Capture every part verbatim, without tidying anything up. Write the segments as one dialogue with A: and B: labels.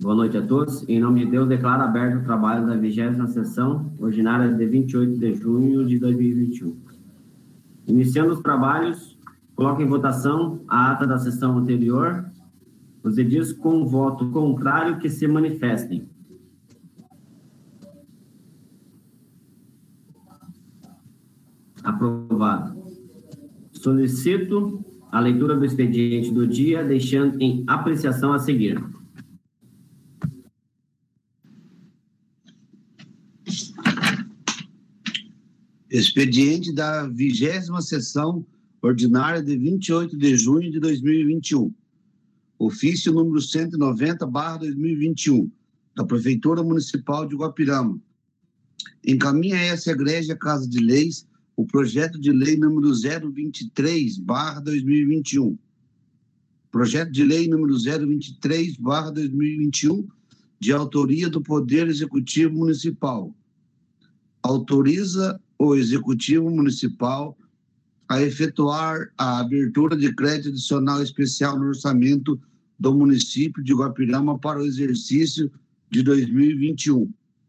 A: Boa noite a todos. Em nome de Deus, declaro aberto o trabalho da vigésima sessão ordinária de vinte e oito de junho de dois mil e vinte e um. Iniciando os trabalhos, coloco em votação a ata da sessão anterior. Os edis com voto contrário que se manifestem. Aprovado. Solicito a leitura do expediente do dia, deixando em apreciação a seguir.
B: Expediente da vigésima sessão ordinária de vinte e oito de junho de dois mil e vinte e um. Ofício número cento e noventa barra dois mil e vinte e um, da Prefeitura Municipal de Guapirama. Encaminha essa egrégia Casa de Leis o projeto de lei número zero vinte e três barra dois mil e vinte e um. Projeto de lei número zero vinte e três barra dois mil e vinte e um, de autoria do Poder Executivo Municipal. Autoriza o Executivo Municipal a efetuar a abertura de crédito adicional especial no orçamento do município de Guapirama para o exercício de dois mil e vinte e um.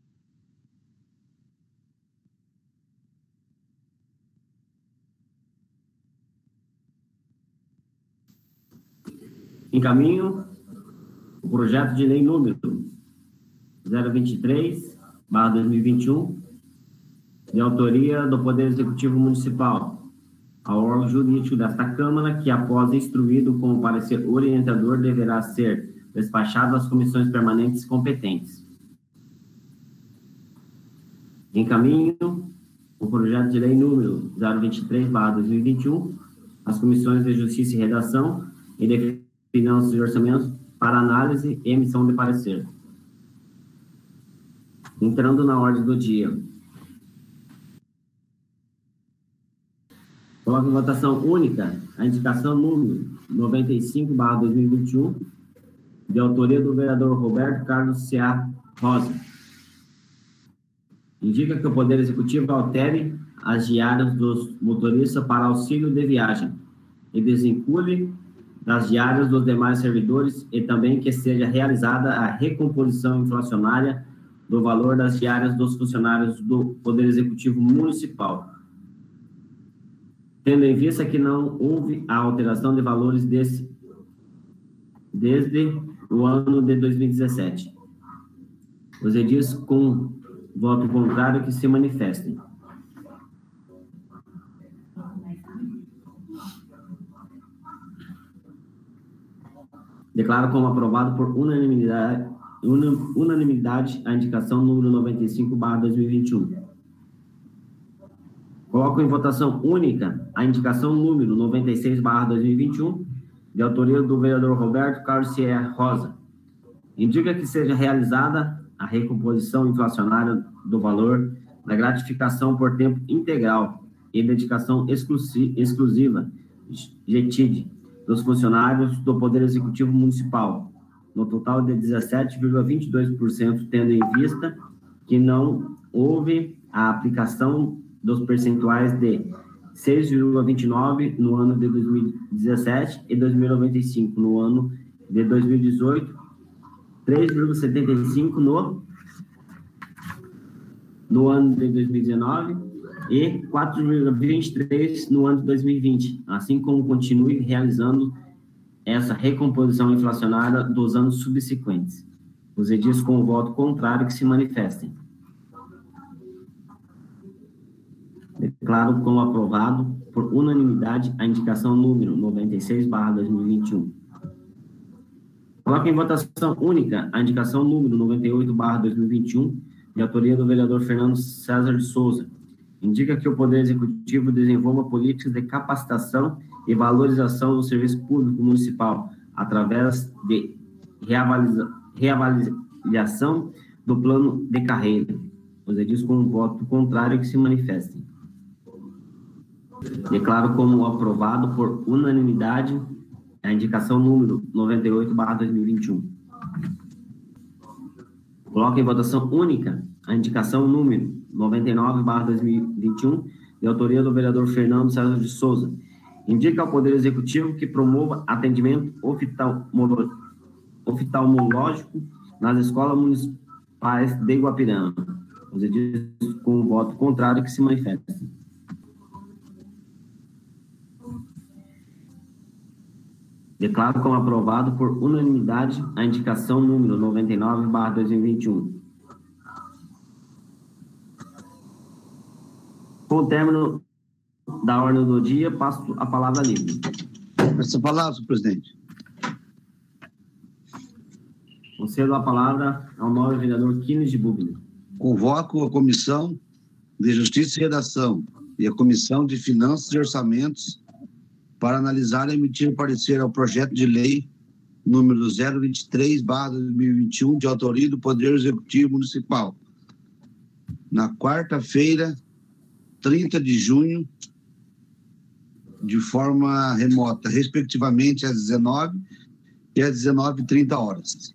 A: Encaminho o projeto de lei número zero vinte e três barra dois mil e vinte e um, de autoria do Poder Executivo Municipal, ao órgão jurídico desta Câmara, que, após instruído com o parecer orientador, deverá ser despachado às comissões permanentes competentes. Encaminho o projeto de lei número zero vinte e três barra dois mil e vinte e um às comissões de Justiça e Redação e de Finanças e Orçamentos para análise e emissão de parecer. Entrando na ordem do dia. Coloco em votação única a indicação número noventa e cinco barra dois mil e vinte e um, de autoria do vereador Roberto Carlos Ceará Rosa. Indica que o Poder Executivo altere as diárias dos motoristas para auxílio de viagem e desvincule das diárias dos demais servidores e também que seja realizada a recomposição inflacionária do valor das diárias dos funcionários do Poder Executivo Municipal, tendo em vista que não houve a alteração de valores desse, desde o ano de dois mil e dezessete. Os edis com voto contrário que se manifestem. Declaro como aprovado por unanimidade, unanimidade a indicação número noventa e cinco barra dois mil e vinte e um. Coloco em votação única a indicação número noventa e seis barra dois mil e vinte e um, de autoria do vereador Roberto Carlos Ceará Rosa. Indica que seja realizada a recomposição inflacionária do valor da gratificação por tempo integral e dedicação exclusiva, G T I D, dos funcionários do Poder Executivo Municipal, no total de dezessete vírgula vinte e dois por cento, tendo em vista que não houve a aplicação dos percentuais de seis vírgula vinte e nove por cento no ano de dois mil e dezessete e dois mil e noventa e cinco no ano de dois mil e dezoito, três vírgula setenta e cinco por cento no, no ano de dois mil e dezenove e quatro vírgula vinte e três por cento no ano de dois mil e vinte, assim como continue realizando essa recomposição inflacionária dos anos subsequentes. Os edis com o voto contrário que se manifestem. Declaro como aprovado por unanimidade a indicação número noventa e seis barra dois mil e vinte e um. Coloco em votação única a indicação número noventa e oito barra dois mil e vinte e um, de autoria do vereador Fernando César de Souza. Indica que o Poder Executivo desenvolva políticas de capacitação e valorização do serviço público municipal, através de reavaliza, reavaliação do plano de carreira. Os edis com um voto contrário que se manifestem. Declaro como aprovado por unanimidade a indicação número noventa e oito barra dois mil e vinte e um. Coloco em votação única a indicação número noventa e nove barra dois mil e vinte e um, de autoria do vereador Fernando César de Souza. Indica ao Poder Executivo que promova atendimento oftalmológico nas escolas municipais de Guapirama. Os edis com o voto contrário que se manifestem. Declaro como aprovado por unanimidade a indicação número noventa e nove barra dois mil e vinte e um. Com o término da ordem do dia, passo a palavra livre.
B: Essa palavra, senhor presidente.
A: Concedo a palavra ao nobre vereador Kines de Bubner.
B: Convoco a Comissão de Justiça e Redação e a Comissão de Finanças e Orçamentos para analisar e emitir parecer ao projeto de lei número zero vinte e três barra dois mil e vinte e um, de autoria do Poder Executivo Municipal, na quarta-feira, trinta de junho, de forma remota, respectivamente às dezenove e às dezenove e trinta horas.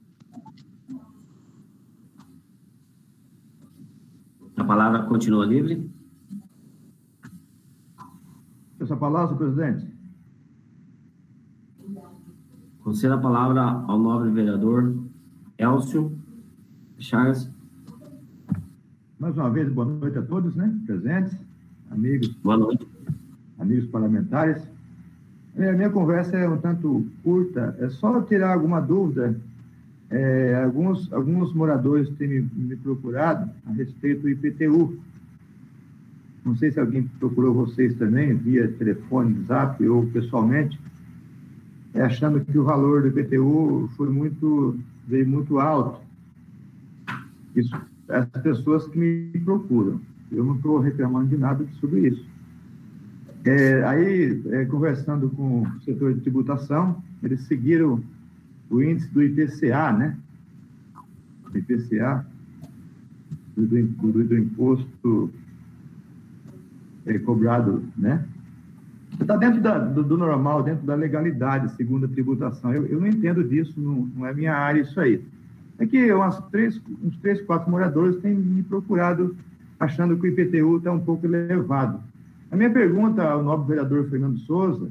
A: A palavra continua livre.
C: Essa palavra, senhor presidente.
A: Concedo a palavra ao nobre vereador Elcio Chagas.
C: Mais uma vez, boa noite a todos, né? Presentes, amigos.
A: Boa noite.
C: Amigos parlamentares. A minha conversa é um tanto curta, é só tirar alguma dúvida. É, alguns, alguns moradores têm me, me procurado a respeito do I P T U. Não sei se alguém procurou vocês também, via telefone, zap ou pessoalmente, é, achando que o valor do I P T U foi muito, veio muito alto. Isso, as pessoas que me procuram. Eu não estou reclamando de nada sobre isso. É, aí, é, conversando com o setor de tributação, eles seguiram o índice do I P C A, né? O I P C A, do, do, do imposto é, cobrado, né? Está dentro da, do, do normal, dentro da legalidade, segundo a tributação. Eu, eu não entendo disso, não, não é minha área isso aí. É que umas três, uns três, quatro moradores têm me procurado achando que o I P T U está um pouco elevado. A minha pergunta ao nobre vereador Fernando Souza,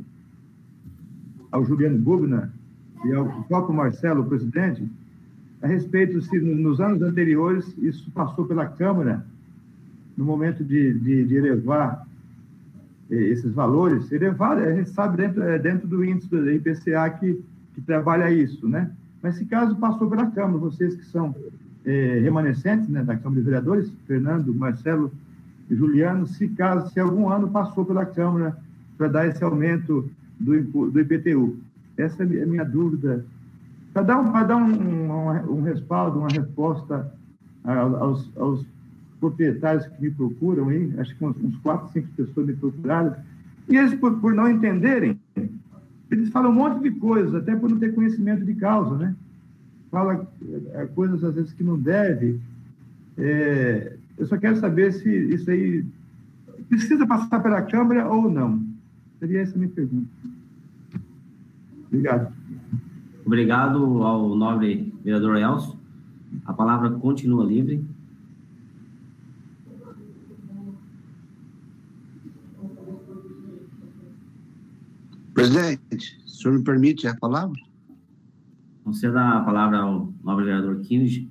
C: ao Juliano Bubner e ao próprio Marcelo, o presidente, a respeito se nos anos anteriores isso passou pela Câmara, no momento de, de, de elevar eh, esses valores, elevar, a gente sabe, dentro, é, dentro do índice do I P C A que, que trabalha isso, né? Mas se caso passou pela Câmara, vocês que são eh, remanescentes, né, da Câmara de Vereadores, Fernando, Marcelo e Juliano, se caso, se algum ano passou pela Câmara para dar esse aumento do, do I P T U. Essa é a minha dúvida. Para dar, um, para dar um, um, um respaldo, uma resposta aos, aos proprietários que me procuram, aí, acho que uns, uns quatro, cinco pessoas me procuraram, e eles, por, por não entenderem, eles falam um monte de coisas, até por não ter conhecimento de causa, né? Fala é, coisas, às vezes, que não deve. É, eu só quero saber se isso aí precisa passar pela Câmara ou não. Seria essa a minha pergunta. Obrigado.
A: Obrigado ao nobre vereador Elcio. A palavra continua livre.
B: Presidente, o senhor me permite a palavra?
A: Conceda a palavra ao nobre vereador Kines.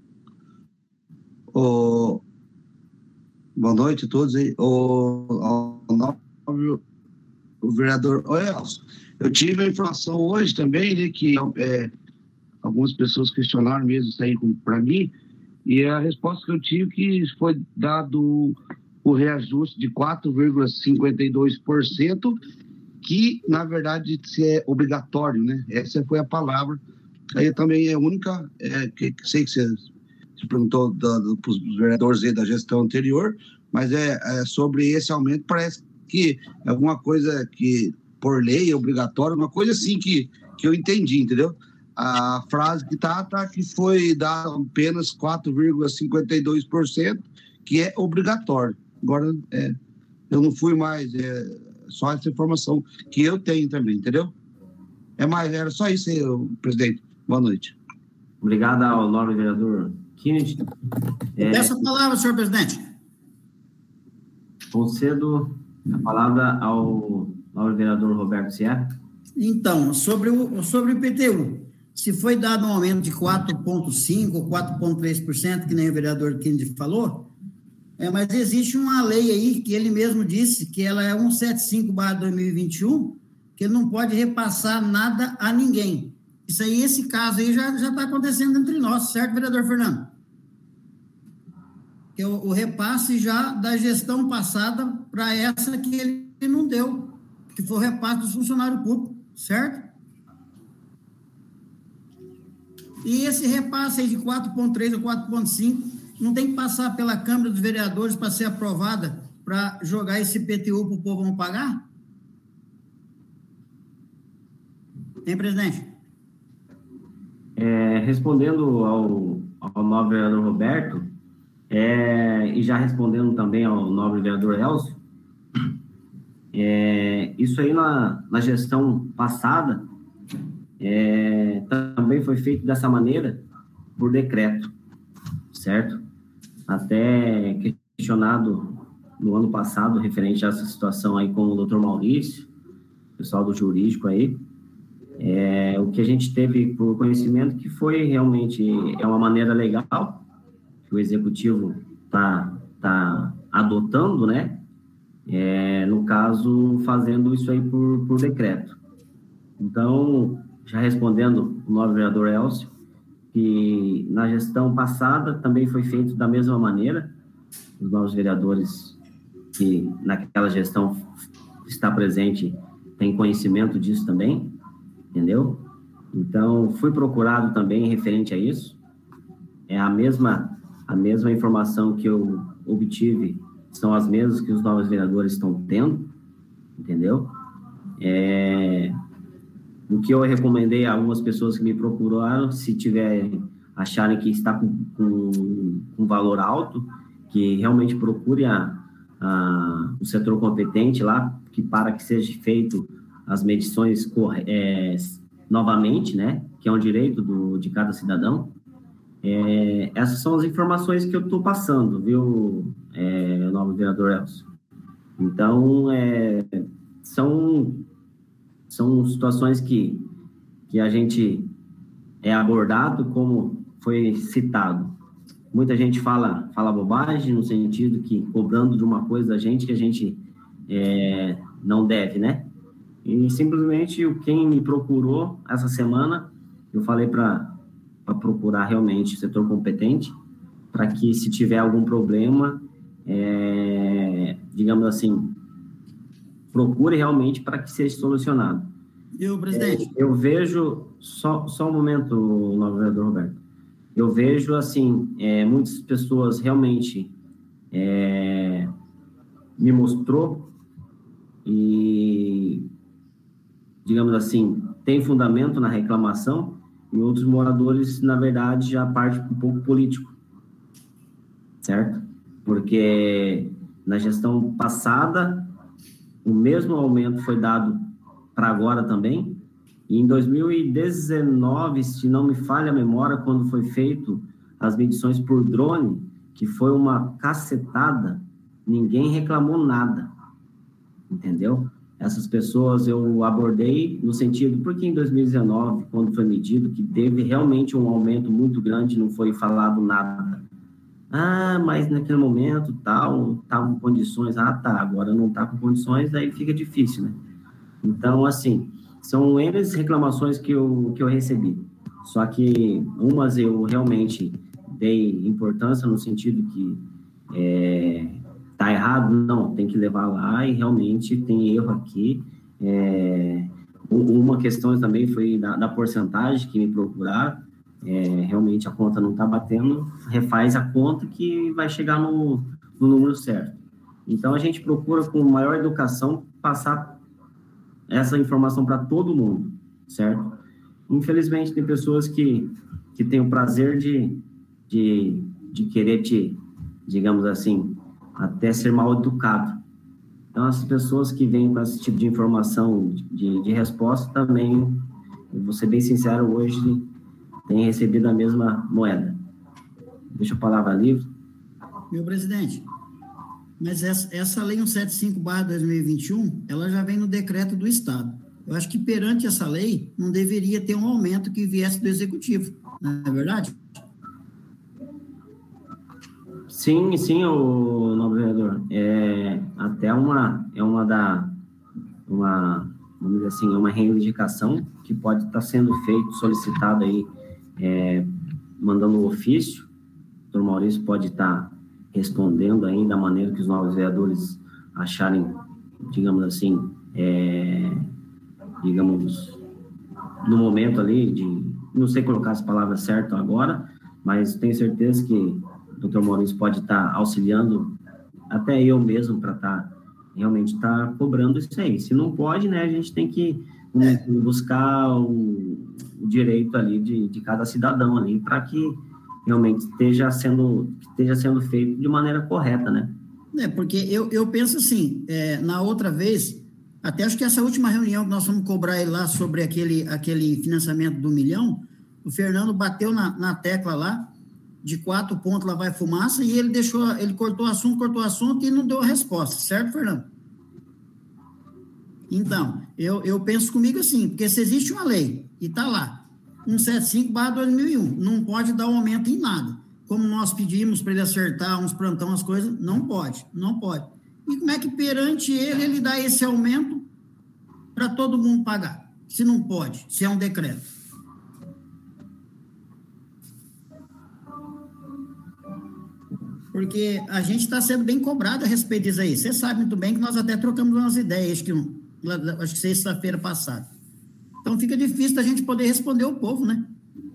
B: O... Boa noite a todos aí. O, o, nobre, o vereador Elcio, eu tive a informação hoje também, né, que é, algumas pessoas questionaram mesmo isso aí para mim, e a resposta que eu tive que foi dado o reajuste de quatro vírgula cinquenta e dois por cento, que, na verdade, é obrigatório, né? Essa foi a palavra. Aí também é a única, é, que, que sei que você, você perguntou para os vereadores aí da gestão anterior, mas é, é sobre esse aumento, parece que é alguma coisa que, por lei, é obrigatório, uma coisa assim que, que eu entendi, entendeu? A frase que está, tá, que foi dar apenas quatro vírgula cinquenta e dois por cento, que é obrigatório. Agora, é, eu não fui mais... É, só essa informação que eu tenho também, entendeu? É mais, era só isso aí, presidente. Boa noite.
A: Obrigado ao nobre vereador Kines.
D: É, Peço a palavra, senhor presidente.
A: Concedo a palavra ao nobre vereador Roberto Sierra.
D: Então, sobre o, sobre o I P T U. se foi dado um aumento de quatro vírgula cinco por cento ou quatro vírgula três por cento, que nem o vereador Kennedy falou, é, mas existe uma lei aí que ele mesmo disse que ela é cento e setenta e cinco barra dois mil e vinte e um, que ele não pode repassar nada a ninguém. Isso aí, esse caso aí já já está acontecendo entre nós, certo, vereador Fernando? Que é o, o repasse já da gestão passada para essa que ele não deu, que foi o repasse dos funcionários públicos, certo? E esse repasse aí de quatro vírgula três ou quatro vírgula cinco não tem que passar pela Câmara dos Vereadores para ser aprovada, para jogar esse I P T U para o povo não pagar? Tem, presidente?
A: É, respondendo ao, ao nobre vereador Roberto, é, e já respondendo também ao nobre vereador Elcio, é, isso aí na, na gestão passada é, também foi feito dessa maneira por decreto, certo? Até questionado no ano passado referente a essa situação aí com o doutor Maurício, pessoal do jurídico aí, é, o que a gente teve por conhecimento que foi realmente é uma maneira legal que o executivo está tá adotando, né? É, no caso, fazendo isso aí por, por decreto. Então, já respondendo o nobre vereador Elcio, que na gestão passada também foi feito da mesma maneira, os novos vereadores que naquela gestão está presente têm conhecimento disso também, entendeu? Então, fui procurado também referente a isso, é a mesma, a mesma informação que eu obtive, são as mesmas que os novos vereadores estão tendo, entendeu? É... O que eu recomendei a algumas pessoas que me procuraram, se tiverem, acharem que está com, com, com valor alto, que realmente procure a, a, o setor competente lá, que para que seja feito as medições é, novamente, né, que é um direito do, de cada cidadão. É, essas são as informações que eu estou passando, viu, é, nobre vereador Elcio. Então, é, são... São situações que, que a gente é abordado, como foi citado. Muita gente fala, fala bobagem, no sentido que cobrando de uma coisa da gente que a gente é, não deve, né? E simplesmente quem me procurou essa semana, eu falei para procurar realmente o setor competente, para que se tiver algum problema, é, digamos assim, procure realmente para que seja solucionado.
D: Eu, presidente?
A: É, eu vejo, só, só um momento, nobre vereador Roberto, eu vejo, assim, é, muitas pessoas realmente é, me mostrou e, digamos assim, tem fundamento na reclamação, e outros moradores, na verdade, já partem um pouco político, certo? Porque na gestão passada, o mesmo aumento foi dado para agora também, e em dois mil e dezenove, se não me falha a memória, quando foi feito as medições por drone, que foi uma cacetada, ninguém reclamou nada, entendeu? Essas pessoas eu abordei no sentido, porque em dois mil e dezenove, quando foi medido, que teve realmente um aumento muito grande, não foi falado nada. Ah, mas naquele momento, tal, estavam com condições. Ah, tá, agora não está com condições, aí fica difícil, né? Então, assim, são eles reclamações que eu, que eu recebi. Só que umas eu realmente dei importância no sentido que é, tá errado, não, tem que levar lá e realmente tem erro aqui. É, uma questão também foi da, da porcentagem que me procuraram. É, realmente a conta não está batendo, refaz a conta que vai chegar no, no número certo. Então, a gente procura, com maior educação, passar essa informação para todo mundo, certo? Infelizmente, tem pessoas que, que têm o prazer de, de, de querer te, digamos assim, até ser mal educado. Então, as pessoas que vêm com esse tipo de informação, de, de resposta, também, eu vou ser bem sincero, hoje tem recebido a mesma moeda. Deixa a palavra livre.
D: Meu presidente, mas essa, essa lei cento e setenta e cinco barra dois mil e vinte e um, ela já vem no decreto do Estado. Eu acho que perante essa lei, não deveria ter um aumento que viesse do executivo, não é verdade?
A: Sim, sim, o novo vereador. É até uma, é uma da, uma, vamos dizer assim, uma reivindicação que pode estar sendo feito, solicitado aí, é, mandando um ofício. O doutor Maurício pode estar respondendo aí da maneira que os novos vereadores acharem, digamos assim, é, digamos, no momento ali de, não sei colocar as palavras certas agora, mas tenho certeza que o doutor Maurício pode estar auxiliando, até eu mesmo, para estar, realmente estar cobrando isso aí. Se não pode, né, a gente tem que um, buscar o, o direito ali de, de cada cidadão ali, para que realmente esteja sendo, esteja sendo feito de maneira correta, né?
D: É, porque eu, eu penso assim, é, na outra vez, até acho que essa última reunião que nós vamos cobrar ele lá sobre aquele, aquele financiamento do milhão, o Fernando bateu na, na tecla lá, de quatro pontos lá vai fumaça, e ele deixou, ele cortou o assunto, cortou o assunto e não deu a resposta, certo, Fernando? Então, eu, eu penso comigo assim, porque se existe uma lei, e está lá, cento e setenta e cinco barra dois mil e um, não pode dar aumento em nada. Como nós pedimos para ele acertar uns plantão, as coisas, não pode, não pode. E como é que perante ele, ele dá esse aumento para todo mundo pagar? Se não pode, se é um decreto. Porque a gente está sendo bem cobrado a respeito disso aí. Você sabe muito bem que nós até trocamos umas ideias, acho que, acho que sexta-feira passada. Então fica difícil da gente poder responder ao povo, né?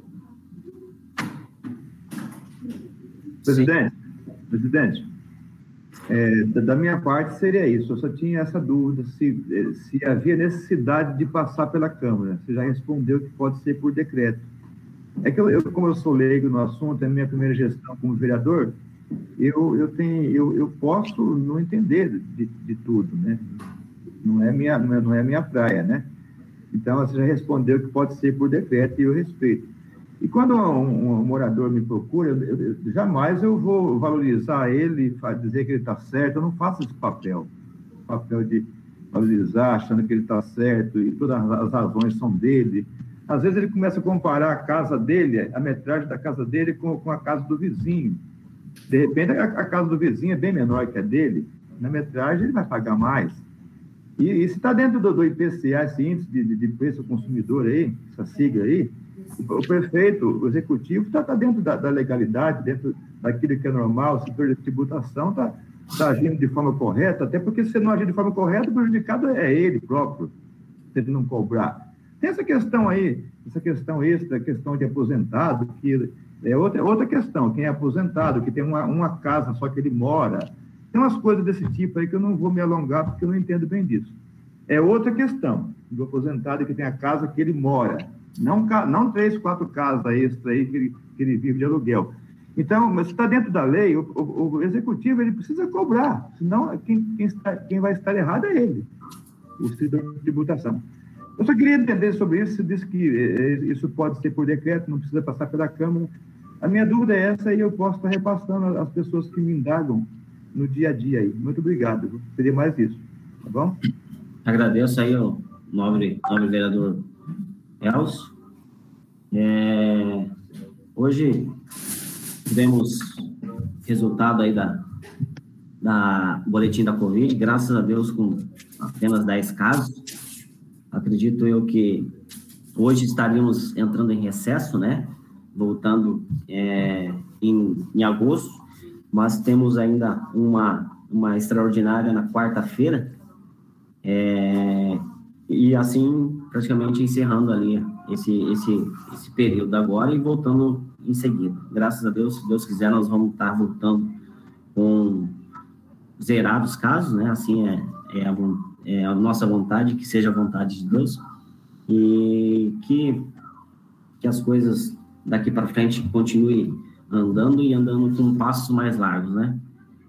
C: Presidente, presidente, é, da minha parte seria isso. Eu só tinha essa dúvida se, se havia necessidade de passar pela Câmara. Você já respondeu que pode ser por decreto. É que eu, eu como eu sou leigo no assunto, é a minha primeira gestão como vereador, eu, eu, tenho, eu, eu posso não entender de, de tudo, né? Não é minha, não é, não é minha praia, né? Então, você já respondeu que pode ser por decreto e eu respeito. E quando um, um morador me procura, eu, eu, jamais eu vou valorizar ele, dizer que ele está certo. Eu não faço esse papel, papel de valorizar, achando que ele está certo e todas as razões são dele. Às vezes ele começa a comparar a casa dele, a metragem da casa dele com, com a casa do vizinho. De repente, a, a casa do vizinho é bem menor que a dele. Na metragem, ele vai pagar mais. E, e se está dentro do, do I P C A, esse índice de, de, de preço ao consumidor aí, essa sigla aí, o prefeito, o executivo, está tá dentro da, da legalidade, dentro daquilo que é normal, o setor de tributação está tá agindo de forma correta, até porque se não agir de forma correta, o prejudicado é ele próprio, se ele não cobrar. Tem essa questão aí, essa questão extra, a questão de aposentado, que é outra, outra questão, quem é aposentado, que tem uma, uma casa só que ele mora, tem umas coisas desse tipo aí que eu não vou me alongar, porque eu não entendo bem disso. É outra questão, do aposentado que tem a casa que ele mora, Não, não três, quatro casas extra aí que ele, que ele vive de aluguel. Então, mas se está dentro da lei, o, o, o executivo ele precisa cobrar, senão quem, quem, está, quem vai estar errado é ele, o setor de tributação. Eu só queria entender sobre isso, você disse que isso pode ser por decreto, não precisa passar pela Câmara. A minha dúvida é essa e eu posso estar repassando às pessoas que me indagam no dia a dia aí. Muito obrigado, seria mais isso, tá bom?
A: Agradeço aí ao nobre, nobre vereador Elcio. É, hoje tivemos resultado aí da, da boletim da Covid, graças a Deus com apenas dez casos. Acredito eu que hoje estaríamos entrando em recesso, né? Voltando é, em, em agosto, mas temos ainda uma, uma extraordinária na quarta-feira, é, e assim praticamente encerrando ali esse, esse, esse período agora e voltando em seguida. Graças a Deus, se Deus quiser, nós vamos estar voltando com zerados casos, né? Assim é, é, a, é a nossa vontade, que seja a vontade de Deus, e que, que as coisas daqui para frente continuem andando e andando com passos mais largos, né?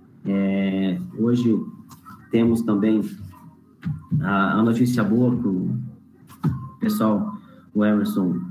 A: É, hoje temos também a, a notícia boa para o pessoal, o Emerson,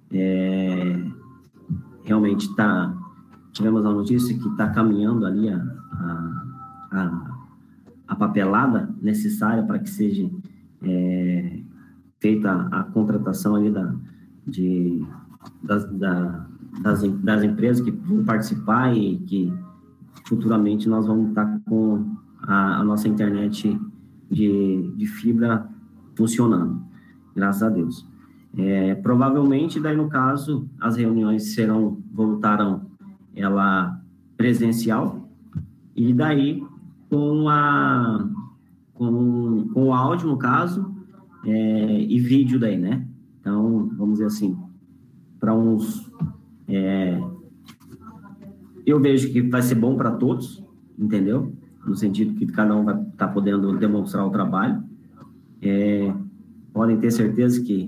A: é, realmente está, tivemos a notícia que está caminhando ali a, a, a, a papelada necessária para que seja é, feita a, a contratação ali da, de, das, da, das, das empresas que vão participar e que futuramente nós vamos estar com a, a nossa internet de, de fibra funcionando, graças a Deus. É, provavelmente, daí no caso, as reuniões serão, voltarão ela presencial, e daí com a com, com o áudio, no caso, é, e vídeo daí, né? Então, vamos dizer assim, para uns... É, eu vejo que vai ser bom para todos, entendeu? No sentido que cada um vai estar podendo demonstrar o trabalho. É, podem ter certeza que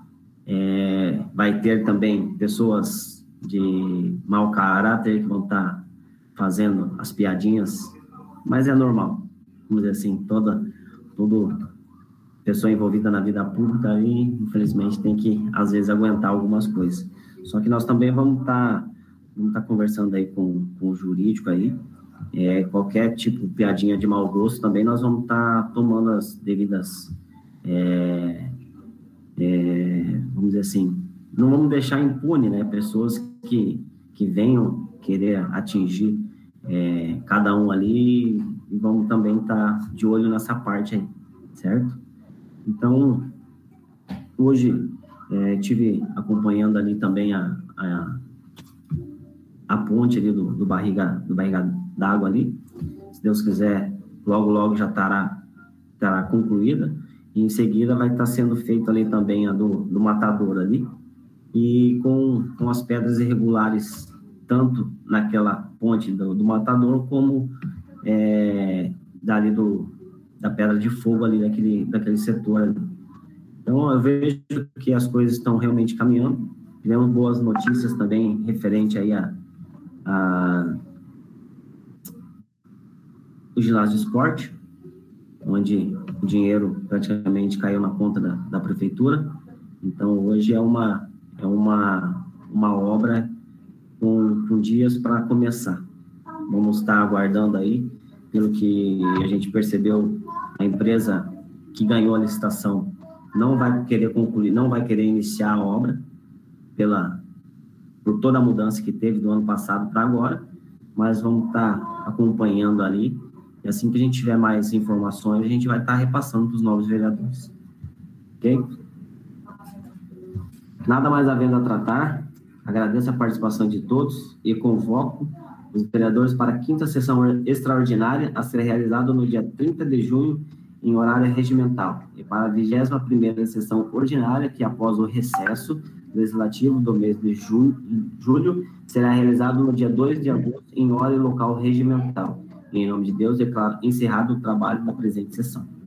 A: é, vai ter também pessoas de mau caráter que vão estar fazendo as piadinhas, mas é normal. Vamos dizer assim, toda, toda pessoa envolvida na vida pública aí, infelizmente, tem que, às vezes, aguentar algumas coisas. Só que nós também vamos estar, vamos estar conversando aí com, com o jurídico aí, é, qualquer tipo de piadinha de mau gosto também, nós vamos estar tomando as devidas, é, é, vamos dizer assim, não vamos deixar impune, né, pessoas que, que venham querer atingir é, cada um ali, e vamos também estar de olho nessa parte aí, certo? Então, hoje, é, tive acompanhando ali também a, a, a ponte ali do, do barriga, do barriga d'água ali. Se Deus quiser, logo, logo já estará, estará concluída. E em seguida vai estar sendo feita ali também a do, do matador ali. E com, com as pedras irregulares, tanto naquela ponte do, do matador, como é, dali do, da pedra de fogo ali, daquele, daquele setor ali. Então, eu vejo que as coisas estão realmente caminhando. Tivemos boas notícias também referente aí a, a o ginásio de esporte, onde o dinheiro praticamente caiu na conta da, da prefeitura. Então, hoje é uma, é uma, uma obra com, com dias para começar. Vamos estar aguardando aí, pelo que a gente percebeu, a empresa que ganhou a licitação não vai querer concluir, não vai querer iniciar a obra pela, por toda a mudança que teve do ano passado para agora, mas vamos estar acompanhando ali, e assim que a gente tiver mais informações, a gente vai estar repassando para os novos vereadores. Ok? Nada mais havendo a tratar, agradeço a participação de todos e convoco os vereadores para a quinta sessão extraordinária a ser realizada no dia trinta de junho, em horário regimental, e para a vigésima primeira sessão ordinária, que após o recesso legislativo do mês de julho, julho será realizado no dia dois de agosto, em hora e local regimental. Em nome de Deus, declaro encerrado o trabalho da presente sessão.